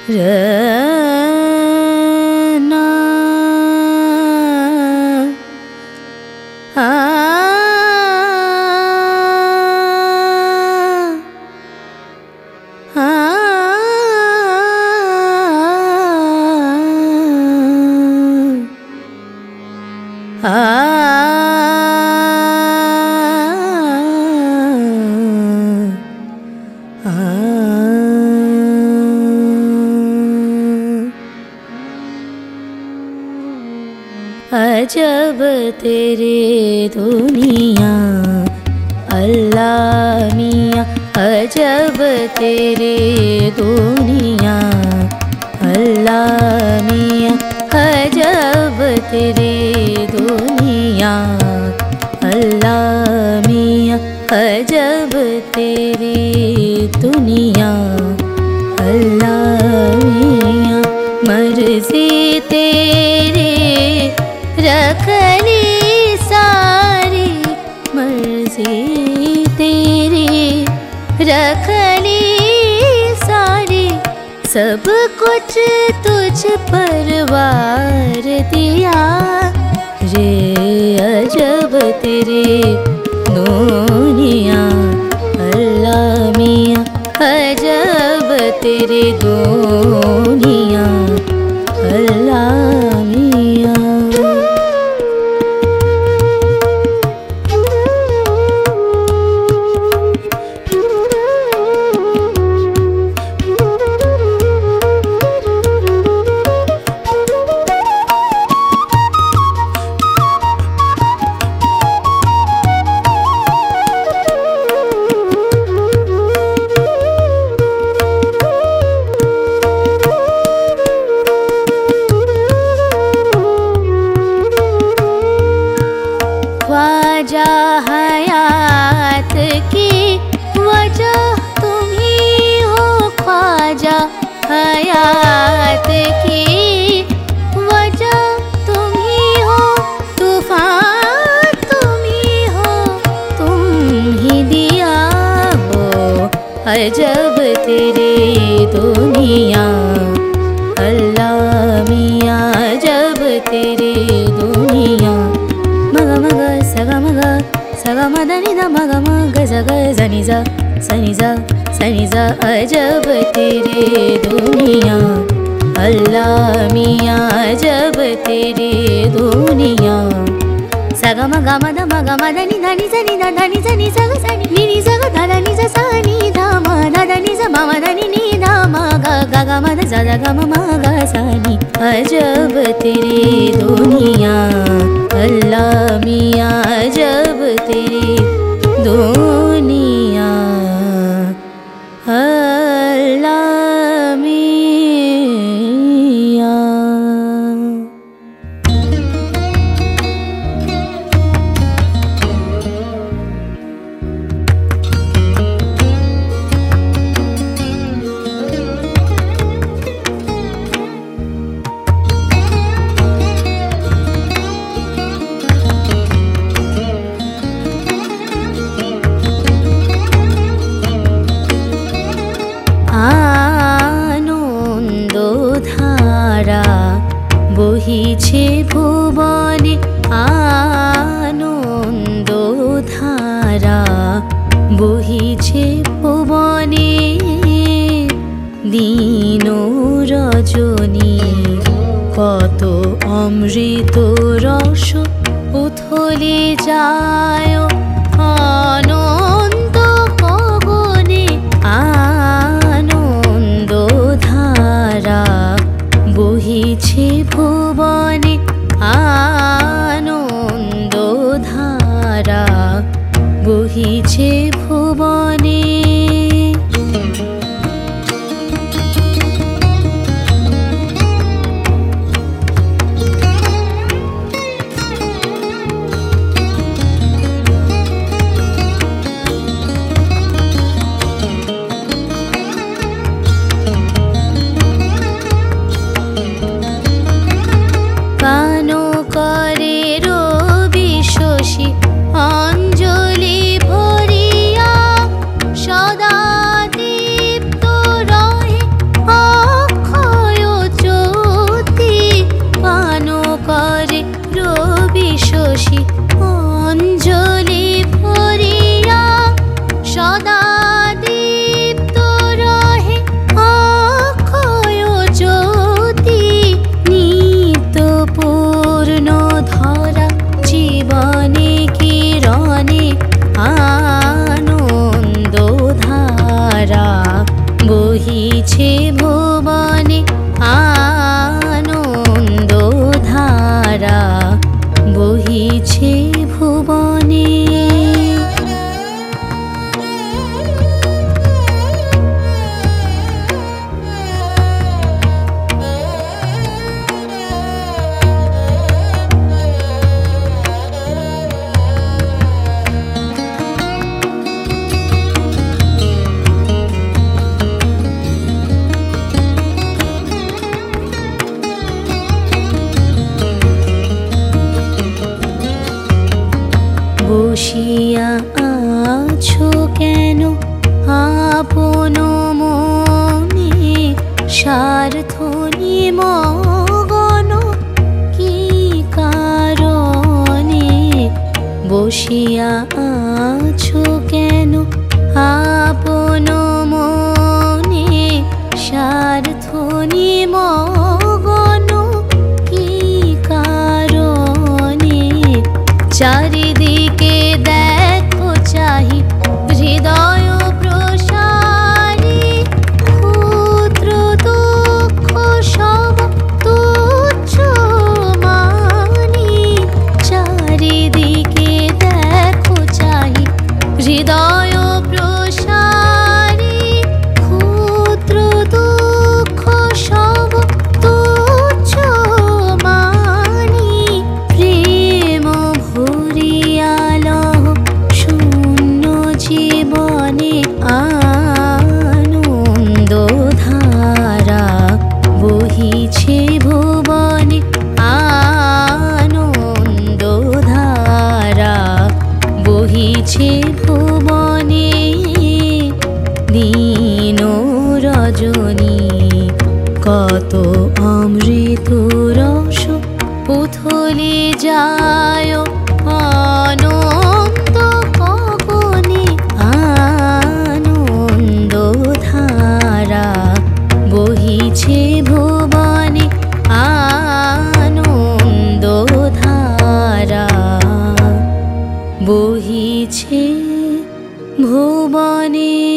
अजब तेरे दुनिया अल्लाह मियाँ, अजब तेरे दुनिया अल्लाह मियाँ, अजब तेरे दुनिया अल्लाह मियाँ, अजब तेरे दुनिया अल्लाह मियाँ। मर्ज़ी तेरे रखली सारी, मर्ज़ी तेरी रखली सारी, सब कुछ तुझ पर वार दिया रे। अजब तेरे दुनिया अल्लाह मियाँ, अजब तेरे दुनिया अल्लाह मियाँ। ख्वाजा हयात की वजह तुम ही हो, ख्वाजा हयात की वजह तुम ही हो, तूफान तुम ही हो, तुम ही दिया हो। अजब तेरे दुनिया अल्लाह मियाँ, अजब तेरे दुनिया। मग मग सग मग सग मदनि द मग मग सग सनि ज सनि ज सनि ज। अजब तेरे दुनिया अल्लाह मियाँ, अजब तेरे दुनिया। सग मग मद मग मदनि धनि सनि द धनि सनि सग सनि नि नि सग ध ध नि ज सा नि ध म ध ध नि ज म म ध नि नि ध म ग ग ग म ध ज ज ग म म ग सा नि। अजब तेरे दुनिया अल्लाह मियाँ, अजब तेरी दुनिया अल्लाह मियाँ। বহিছে ভুবনে আনন্দ ধারা, বহিছে ভুবনে দিন রজনী। কত অমৃত রস উথলে যায় অনন্ত গগনে, আনন্দ ধারা বহিছে ভুবনে আনন্দ ধারা, বহিছে ভুবনে। কানো করে রবি শশী অঞ্জলি ভরিয়া, আনন্দধারা বহিছে ভুবনে, আনন্দধারা বহিছে ভুবনে। বসিয়া আছো কেন আপন মনে, স্বার্থ নিমগ্ন কি কারণে? বসিয়া আছো কেন আপন মনে, স্বার্থ নিমগ্ন কি কারণে? চারিদিকে দেখো চাহি হৃদয় প্রসারী, ক্ষুদ্র দুঃখ সব তুচ্ছ মানি। চারিদিকে দেখো চাহি হৃদয় প্রসারী, ক্ষুদ্র দুঃখ সব তুচ্ছ মানি। প্রেম ভরিয়ালহ শূন্য জীবনে, আনন্দধারা বহিছে ভুবনে, আনন্দধারা বহিছে ভুবনে। দিন রজনী কত অমৃত রস উথলে যায় আনন্দ গগনে, আনন্দধারা বহিছে ভুবনে, আনন্দধারা বহিছে ভুবনে।